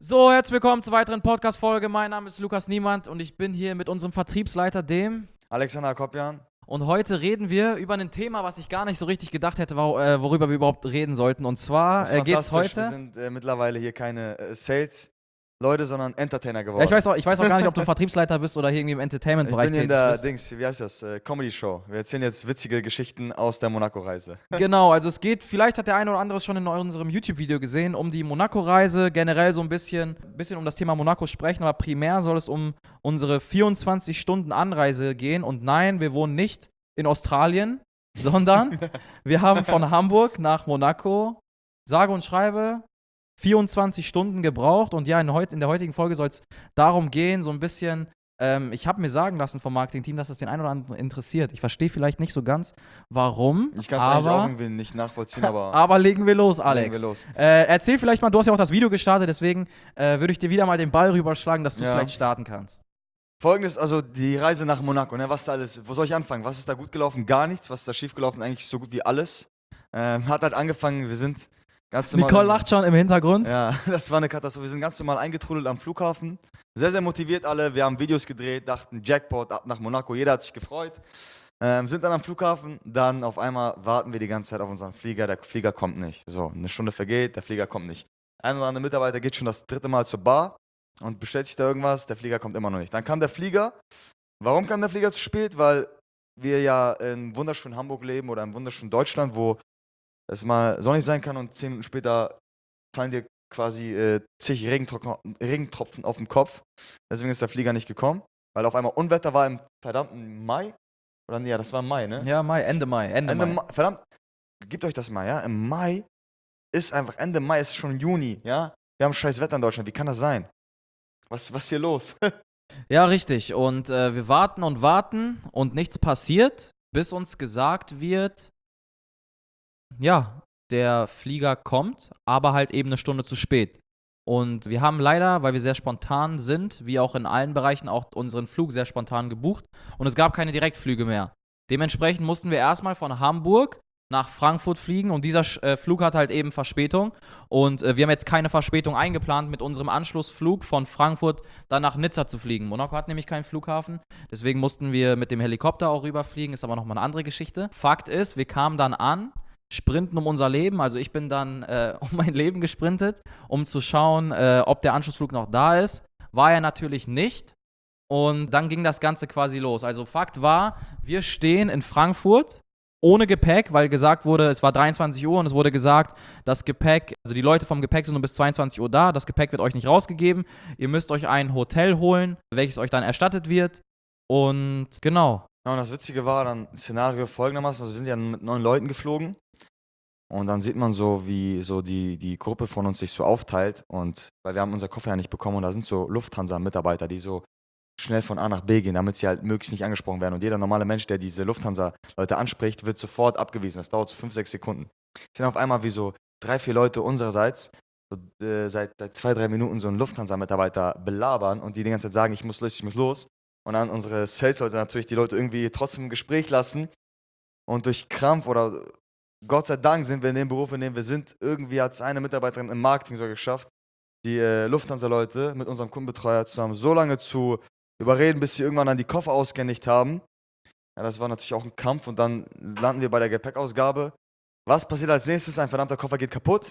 So, herzlich willkommen zur weiteren Podcast-Folge. Mein Name ist Lukas Niemand und ich bin hier mit unserem Vertriebsleiter, dem Alexander Kopjan. Und heute reden wir über ein Thema, was ich gar nicht so richtig gedacht hätte, worüber wir überhaupt reden sollten. Und zwar geht es heute... Wir sind mittlerweile hier keine Sales-Leute, sondern Entertainer geworden. Ja, ich weiß auch gar nicht, ob du Vertriebsleiter bist oder hier irgendwie im Entertainment-Bereich tätig bist. Ich bin hier in der wie heißt das, Comedy-Show. Wir erzählen jetzt witzige Geschichten aus der Monaco-Reise. Genau, also es geht, vielleicht hat der eine oder andere es schon in unserem YouTube-Video gesehen, um die Monaco-Reise, generell so ein bisschen um das Thema Monaco sprechen, aber primär soll es um unsere 24-Stunden-Anreise gehen. Und nein, wir wohnen nicht in Australien, sondern wir haben von Hamburg nach Monaco, sage und schreibe, 24 Stunden gebraucht. Und ja, in der heutigen Folge soll es darum gehen, so ein bisschen, ich habe mir sagen lassen vom Marketing-Team, dass das den einen oder anderen interessiert. Ich verstehe vielleicht nicht so ganz, warum. Ich kann es eigentlich auch irgendwie nicht nachvollziehen, aber... aber legen wir los, Alex. Legen wir los. Erzähl vielleicht mal, du hast ja auch das Video gestartet, deswegen würde ich dir wieder mal den Ball rüberschlagen, dass du vielleicht starten kannst. Folgendes, also die Reise nach Monaco, ne, was da alles, wo soll ich anfangen? Was ist da gut gelaufen? Gar nichts. Was ist da schief gelaufen? Eigentlich so gut wie alles. Hat halt angefangen, wir sind ganz normal... Nicole lacht schon im Hintergrund. Ja, das war eine Katastrophe. Wir sind ganz normal eingetrudelt am Flughafen. Sehr, sehr motiviert alle. Wir haben Videos gedreht, dachten Jackpot, ab nach Monaco. Jeder hat sich gefreut. Sind dann am Flughafen. Dann auf einmal warten wir die ganze Zeit auf unseren Flieger. Der Flieger kommt nicht. So, eine Stunde vergeht, der Flieger kommt nicht. Ein oder andere Mitarbeiter geht schon das 3. Mal zur Bar und bestellt sich da irgendwas. Der Flieger kommt immer noch nicht. Dann kam der Flieger. Warum kam der Flieger zu spät? Weil wir ja in wunderschönen Hamburg leben oder im wunderschönen Deutschland, wo es mal sonnig sein kann und 10 Minuten später fallen dir quasi zig Regentropfen auf den Kopf. Deswegen ist der Flieger nicht gekommen, weil auf einmal Unwetter war im verdammten Mai. Oder ja, das war im Mai, ne? Ja, Ende Mai. Verdammt, gebt euch das mal, ja? Im Mai ist einfach, Ende Mai ist schon Juni, ja? Wir haben scheiß Wetter in Deutschland, wie kann das sein? Was ist hier los? Ja, richtig. Und wir warten und nichts passiert, bis uns gesagt wird, ja, der Flieger kommt, aber halt eben eine Stunde zu spät. Und wir haben leider, weil wir sehr spontan sind, wie auch in allen Bereichen, auch unseren Flug sehr spontan gebucht. Und es gab keine Direktflüge mehr. Dementsprechend mussten wir erstmal von Hamburg nach Frankfurt fliegen und dieser Flug hat halt eben Verspätung. Und wir haben jetzt keine Verspätung eingeplant, mit unserem Anschlussflug von Frankfurt dann nach Nizza zu fliegen. Monaco hat nämlich keinen Flughafen, deswegen mussten wir mit dem Helikopter auch rüberfliegen, ist aber nochmal eine andere Geschichte. Fakt ist, wir kamen dann an, sprinten um unser Leben, also ich bin dann um mein Leben gesprintet, um zu schauen, ob der Anschlussflug noch da ist. War er natürlich nicht. Und dann ging das Ganze quasi los. Also Fakt war, wir stehen in Frankfurt ohne Gepäck, weil gesagt wurde, es war 23 Uhr und es wurde gesagt, das Gepäck, also die Leute vom Gepäck sind nur bis 22 Uhr da, das Gepäck wird euch nicht rausgegeben, ihr müsst euch ein Hotel holen, welches euch dann erstattet wird und genau. Ja, und das Witzige war dann Szenario folgendermaßen, also wir sind ja mit 9 Leuten geflogen und dann sieht man so, wie so die Gruppe von uns sich so aufteilt und weil wir haben unser Koffer ja nicht bekommen und da sind so Lufthansa-Mitarbeiter, die so schnell von A nach B gehen, damit sie halt möglichst nicht angesprochen werden. Und jeder normale Mensch, der diese Lufthansa-Leute anspricht, wird sofort abgewiesen. Das dauert so 5, 6 Sekunden. Ich sehe auf einmal, wie so 3, 4 Leute unsererseits so, seit 2, 3 Minuten so einen Lufthansa-Mitarbeiter belabern und die ganze Zeit sagen, ich muss los. Und dann unsere Sales-Leute natürlich die Leute irgendwie trotzdem im Gespräch lassen. Und durch Krampf oder Gott sei Dank sind wir in dem Beruf, in dem wir sind. Irgendwie hat es eine Mitarbeiterin im Marketing so geschafft, die Lufthansa-Leute mit unserem Kundenbetreuer zusammen so lange zu überreden, bis sie irgendwann dann die Koffer ausgehändigt haben. Ja, das war natürlich auch ein Kampf und dann landen wir bei der Gepäckausgabe. Was passiert als nächstes? Ein verdammter Koffer geht kaputt.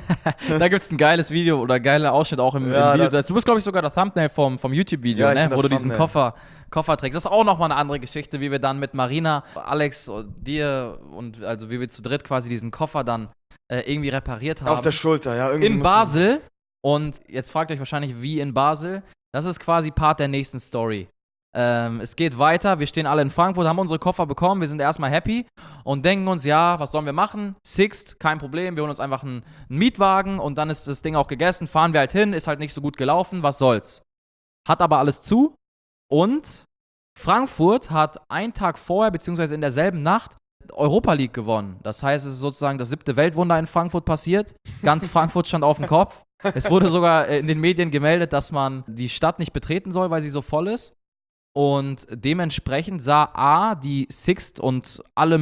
Da gibt es ein geiles Video oder geiler Ausschnitt auch im Video. Du bist, glaube ich, sogar das Thumbnail vom YouTube-Video, ja, ne? Wo du diesen Koffer trägst. Das ist auch nochmal eine andere Geschichte, wie wir dann mit Marina, Alex, dir und also wie wir zu dritt quasi diesen Koffer dann irgendwie repariert haben. Auf der Schulter, ja. Irgendwie in Basel. Und jetzt fragt euch wahrscheinlich, wie in Basel. Das ist quasi Part der nächsten Story. Es geht weiter, wir stehen alle in Frankfurt, haben unsere Koffer bekommen, wir sind erstmal happy und denken uns, ja, was sollen wir machen? Sixt, kein Problem, wir holen uns einfach einen Mietwagen und dann ist das Ding auch gegessen, fahren wir halt hin, ist halt nicht so gut gelaufen, was soll's. Hat aber alles zu und Frankfurt hat einen Tag vorher, beziehungsweise in derselben Nacht, Europa League gewonnen. Das heißt, es ist sozusagen das 7. Weltwunder in Frankfurt passiert. Ganz Frankfurt stand auf dem Kopf. Es wurde sogar in den Medien gemeldet, dass man die Stadt nicht betreten soll, weil sie so voll ist. Und dementsprechend sah A, die Sixt und alle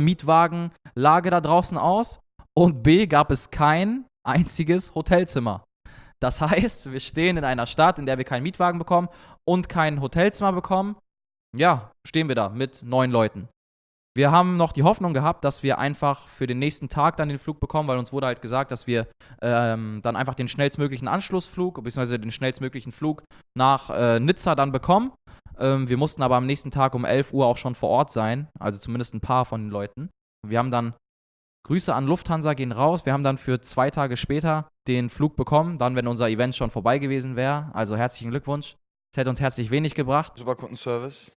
Mietwagenlage da draußen aus und B, gab es kein einziges Hotelzimmer. Das heißt, wir stehen in einer Stadt, in der wir keinen Mietwagen bekommen und kein Hotelzimmer bekommen. Ja, stehen wir da mit 9 Leuten. Wir haben noch die Hoffnung gehabt, dass wir einfach für den nächsten Tag dann den Flug bekommen, weil uns wurde halt gesagt, dass wir dann einfach den schnellstmöglichen Anschlussflug, beziehungsweise den schnellstmöglichen Flug nach Nizza dann bekommen. Wir mussten aber am nächsten Tag um 11 Uhr auch schon vor Ort sein, also zumindest ein paar von den Leuten. Wir haben dann, Grüße an Lufthansa gehen raus, wir haben dann für 2 Tage später den Flug bekommen, dann wenn unser Event schon vorbei gewesen wäre. Also herzlichen Glückwunsch. Es hätte uns herzlich wenig gebracht. Super Kundenservice.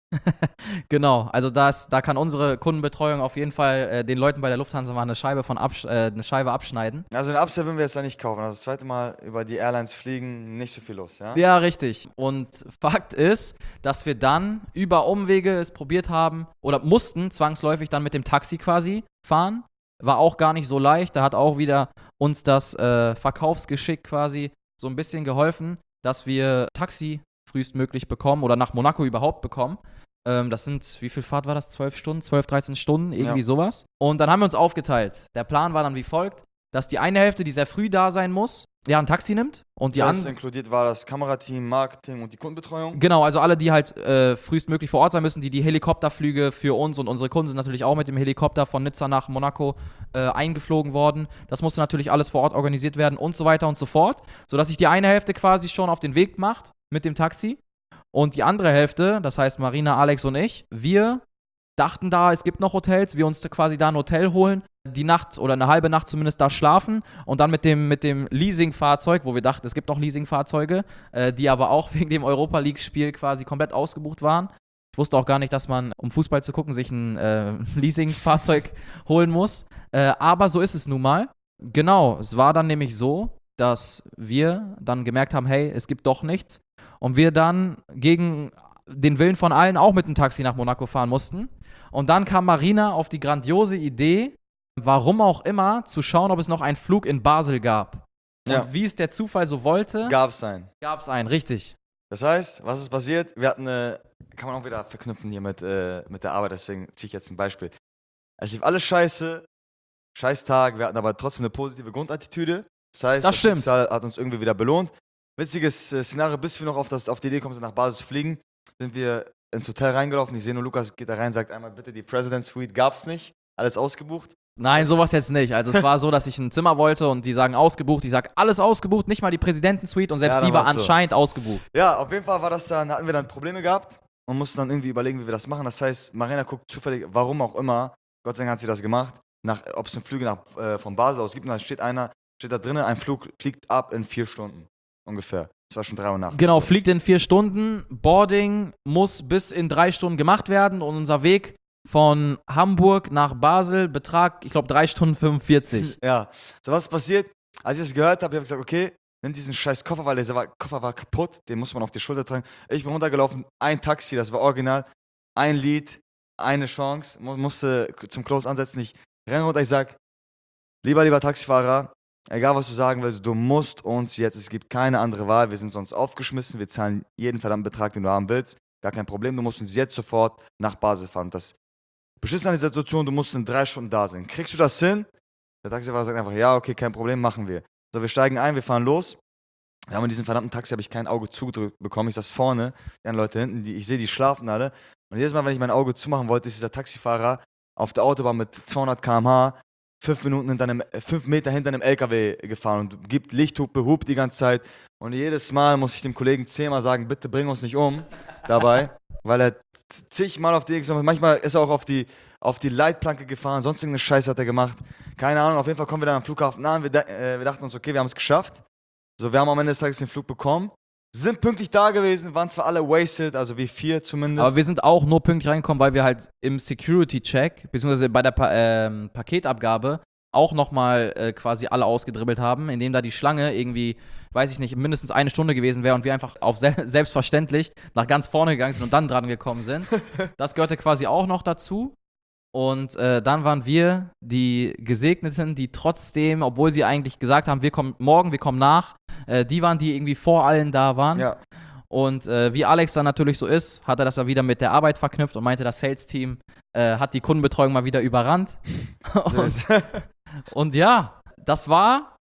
Genau, also da kann unsere Kundenbetreuung auf jeden Fall den Leuten bei der Lufthansa mal eine Scheibe abschneiden. Also den Upsell würden wir jetzt da nicht kaufen. Also das zweite Mal über die Airlines fliegen, nicht so viel los, ja? Ja, richtig. Und Fakt ist, dass wir dann über Umwege es probiert haben oder mussten zwangsläufig dann mit dem Taxi quasi fahren. War auch gar nicht so leicht. Da hat auch wieder uns das Verkaufsgeschick quasi so ein bisschen geholfen, dass wir Taxi frühestmöglich bekommen oder nach Monaco überhaupt bekommen. Das sind, wie viel Fahrt war das? 12 Stunden, 12, 13 Stunden, irgendwie sowas. Und dann haben wir uns aufgeteilt. Der Plan war dann wie folgt, dass die eine Hälfte, die sehr früh da sein muss, ja, ein Taxi nimmt. Und die Das andere. inkludiert war das Kamerateam, Marketing und die Kundenbetreuung. Genau, also alle, die halt frühestmöglich vor Ort sein müssen, die Helikopterflüge für uns und unsere Kunden sind natürlich auch mit dem Helikopter von Nizza nach Monaco eingeflogen worden. Das musste natürlich alles vor Ort organisiert werden und so weiter und so fort, sodass sich die eine Hälfte quasi schon auf den Weg macht mit dem Taxi und die andere Hälfte, das heißt Marina, Alex und ich, wir dachten da, es gibt noch Hotels, wir uns da quasi da ein Hotel holen, die Nacht oder eine halbe Nacht zumindest da schlafen und dann mit dem Leasingfahrzeug, wo wir dachten, es gibt noch Leasingfahrzeuge, die aber auch wegen dem Europa League-Spiel quasi komplett ausgebucht waren. Ich wusste auch gar nicht, dass man, um Fußball zu gucken, sich ein Leasingfahrzeug holen muss. Aber so ist es nun mal. Genau, es war dann nämlich so, dass wir dann gemerkt haben, hey, es gibt doch nichts. Und wir dann gegen den Willen von allen auch mit dem Taxi nach Monaco fahren mussten. Und dann kam Marina auf die grandiose Idee, warum auch immer, zu schauen, ob es noch einen Flug in Basel gab. Ja. Und wie es der Zufall so wollte, Gab's einen. gab es einen, richtig. Das heißt, was ist passiert? Wir hatten kann man auch wieder verknüpfen hier mit der Arbeit, deswegen ziehe ich jetzt ein Beispiel. Es lief alles scheiße, scheiß Tag, wir hatten aber trotzdem eine positive Grundattitüde. Das heißt, Das stimmt. Schicksal hat uns irgendwie wieder belohnt. Witziges Szenario, bis wir noch auf die Idee kommen, nach Basel zu fliegen, sind wir ins Hotel reingelaufen. Ich sehe nur, Lukas geht da rein, sagt einmal bitte, die President Suite gab's nicht, alles ausgebucht. Nein, sowas jetzt nicht. Also es war so, dass ich ein Zimmer wollte und die sagen ausgebucht. Ich sag alles ausgebucht, nicht mal die Präsidentensuite und selbst Ja, dann die war war's so. anscheinend ausgebucht. Ja, auf jeden Fall hatten wir dann Probleme gehabt und mussten dann irgendwie überlegen, wie wir das machen. Das heißt, Marina guckt zufällig, warum auch immer, Gott sei Dank hat sie das gemacht, ob es Flüge von Basel aus gibt. Und da steht da drinnen, ein Flug fliegt ab in 4 Stunden ungefähr. Das war schon 3 Uhr nachts. Genau, fliegt in 4 Stunden. Boarding muss bis in 3 Stunden gemacht werden und unser Weg von Hamburg nach Basel betragt, ich glaube, 3 Stunden 45. Ja, so was ist passiert? Als ich das gehört habe, habe ich gesagt, okay, nimm diesen scheiß Koffer, weil dieser Koffer war kaputt, den muss man auf die Schulter tragen. Ich bin runtergelaufen, ein Taxi, das war original, ein Lied, eine Chance, musste zum Close ansetzen. Ich renne runter, ich sag, lieber Taxifahrer, egal was du sagen willst, du musst uns jetzt, es gibt keine andere Wahl, wir sind sonst aufgeschmissen, wir zahlen jeden verdammten Betrag, den du haben willst, gar kein Problem, du musst uns jetzt sofort nach Basel fahren. Und das Beschissen an die Situation, du musst in 3 Stunden da sein. Kriegst du das hin? Der Taxifahrer sagt einfach, ja, okay, kein Problem, machen wir. So, wir steigen ein, wir fahren los. Ja, und in diesem verdammten Taxi habe ich kein Auge zugedrückt bekommen. Ich saß vorne, die anderen Leute hinten, ich sehe, die schlafen alle. Und jedes Mal, wenn ich mein Auge zumachen wollte, ist dieser Taxifahrer auf der Autobahn mit 200 km/h 5 Meter hinter einem LKW gefahren und gibt Lichthupe, hupt die ganze Zeit. Und jedes Mal muss ich dem Kollegen 10-mal sagen, bitte bring uns nicht um dabei, weil er zigmal auf die X, manchmal ist er auch auf die Leitplanke gefahren, sonst irgendeine Scheiße hat er gemacht. Keine Ahnung, auf jeden Fall kommen wir dann am Flughafen an. Wir dachten uns, okay, wir haben es geschafft. So, wir haben am Ende des Tages den Flug bekommen. Sind pünktlich da gewesen, waren zwar alle wasted, also wie 4 zumindest. Aber wir sind auch nur pünktlich reingekommen, weil wir halt im Security-Check, beziehungsweise bei der Paketabgabe, auch nochmal quasi alle ausgedribbelt haben, indem da die Schlange irgendwie, weiß ich nicht, mindestens 1 Stunde gewesen wäre und wir einfach auf selbstverständlich nach ganz vorne gegangen sind und dann dran gekommen sind. Das gehörte quasi auch noch dazu. Und dann waren wir die Gesegneten, die trotzdem, obwohl sie eigentlich gesagt haben, wir kommen morgen, wir kommen nach, die waren, die irgendwie vor allen da waren. Ja. Und wie Alex dann natürlich so ist, hat er das dann wieder mit der Arbeit verknüpft und meinte, das Sales-Team hat die Kundenbetreuung mal wieder überrannt. Und ja, das war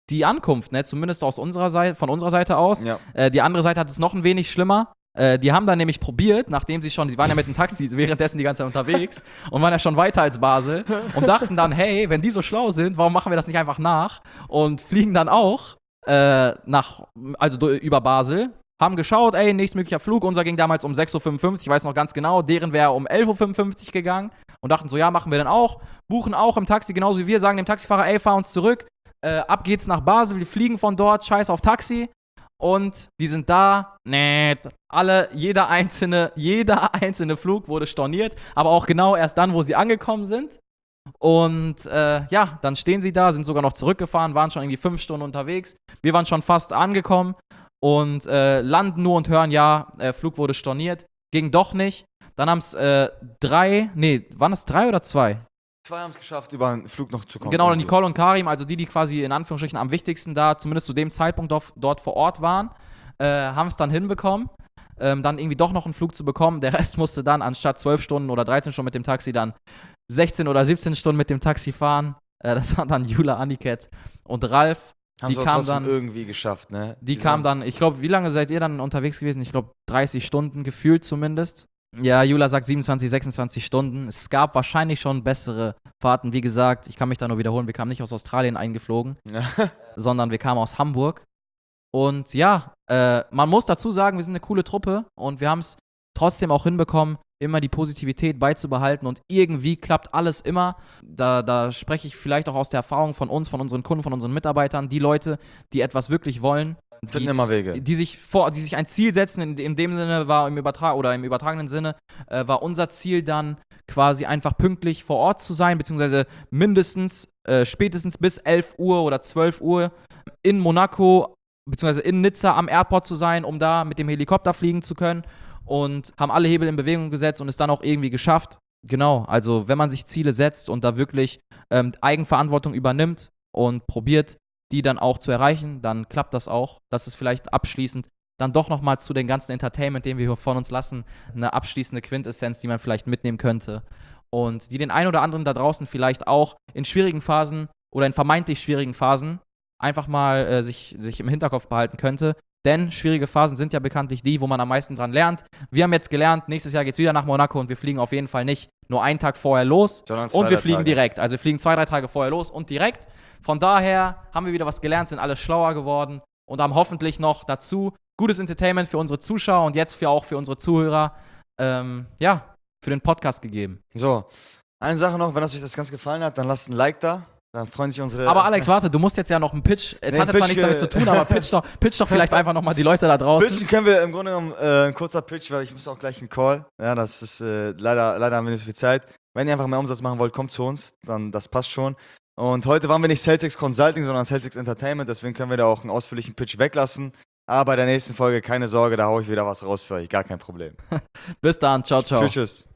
die Ankunft, ne? Zumindest von unserer Seite aus. Ja. Die andere Seite hat es noch ein wenig schlimmer. Die haben dann nämlich probiert, nachdem sie waren ja mit dem Taxi währenddessen die ganze Zeit unterwegs und waren ja schon weiter als Basel und dachten dann, hey, wenn die so schlau sind, warum machen wir das nicht einfach nach? Und fliegen dann auch über Basel, haben geschaut, ey, nächstmöglicher Flug, unser ging damals um 6.55 Uhr, ich weiß noch ganz genau, deren wäre um 11.55 Uhr gegangen und dachten so, ja, machen wir dann auch, buchen auch im Taxi, genauso wie wir, sagen dem Taxifahrer, ey, fahr uns zurück, ab geht's nach Basel, wir fliegen von dort, scheiß auf Taxi. Und die sind da, jeder einzelne Flug wurde storniert, aber auch genau erst dann, wo sie angekommen sind. Und dann stehen sie da, sind sogar noch zurückgefahren, waren schon irgendwie 5 Stunden unterwegs. Wir waren schon fast angekommen und landen nur und hören, Flug wurde storniert. Ging doch nicht. Dann haben es waren es 3 oder 2? 2 haben es geschafft, über einen Flug noch zu kommen. Genau, Nicole und Karim, also die quasi in Anführungsstrichen am wichtigsten da, zumindest zu dem Zeitpunkt dort vor Ort waren, haben es dann hinbekommen, dann irgendwie doch noch einen Flug zu bekommen. Der Rest musste dann anstatt 12 Stunden oder 13 Stunden mit dem Taxi dann 16 oder 17 Stunden mit dem Taxi fahren. Das waren dann Jula, Aniket und Ralf. Haben sie trotzdem irgendwie geschafft, ne? Die kamen dann, ich glaube, wie lange seid ihr dann unterwegs gewesen? Ich glaube 30 Stunden gefühlt zumindest. Ja, Jula sagt 27, 26 Stunden. Es gab wahrscheinlich schon bessere Fahrten. Wie gesagt, ich kann mich da nur wiederholen, wir kamen nicht aus Australien eingeflogen, sondern wir kamen aus Hamburg. Und ja, man muss dazu sagen, wir sind eine coole Truppe und wir haben es trotzdem auch hinbekommen, immer die Positivität beizubehalten und irgendwie klappt alles immer. Da spreche ich vielleicht auch aus der Erfahrung von uns, von unseren Kunden, von unseren Mitarbeitern, die Leute, die etwas wirklich wollen, finden immer Wege. Die sich ein Ziel setzen, in dem Sinne war im übertragenen Sinne, war unser Ziel dann quasi einfach pünktlich vor Ort zu sein, beziehungsweise spätestens bis 11 Uhr oder 12 Uhr in Monaco, beziehungsweise in Nizza am Airport zu sein, um da mit dem Helikopter fliegen zu können und haben alle Hebel in Bewegung gesetzt und es dann auch irgendwie geschafft. Genau, also wenn man sich Ziele setzt und da wirklich Eigenverantwortung übernimmt und probiert, die dann auch zu erreichen, dann klappt das auch. Das ist vielleicht abschließend dann doch nochmal zu den ganzen Entertainment, den wir hier von uns lassen, eine abschließende Quintessenz, die man vielleicht mitnehmen könnte und die den einen oder anderen da draußen vielleicht auch in schwierigen Phasen oder in vermeintlich schwierigen Phasen einfach mal sich im Hinterkopf behalten könnte. Denn schwierige Phasen sind ja bekanntlich die, wo man am meisten dran lernt. Wir haben jetzt gelernt, nächstes Jahr geht's wieder nach Monaco und wir fliegen auf jeden Fall nicht nur einen Tag vorher los, und wir fliegen direkt. Also wir fliegen 2-3 Tage vorher los und direkt. Von daher haben wir wieder was gelernt, sind alle schlauer geworden und haben hoffentlich noch dazu gutes Entertainment für unsere Zuschauer und jetzt auch für unsere Zuhörer, für den Podcast gegeben. So, eine Sache noch, wenn euch das ganz gefallen hat, dann lasst ein Like da. Dann freuen sich unsere... Aber Alex, warte, du musst jetzt ja noch einen Pitch. Es hat jetzt zwar nichts damit zu tun, aber pitch doch vielleicht einfach nochmal die Leute da draußen. Pitchen können wir im Grunde genommen ein kurzer Pitch, weil ich muss auch gleich einen Call. Ja, das ist leider haben wir nicht so viel Zeit. Wenn ihr einfach mehr Umsatz machen wollt, kommt zu uns, dann das passt schon. Und heute waren wir nicht SalesX Consulting, sondern SalesX Entertainment, deswegen können wir da auch einen ausführlichen Pitch weglassen. Aber bei der nächsten Folge, keine Sorge, da haue ich wieder was raus für euch, gar kein Problem. Bis dann, ciao, ciao. Tschüss.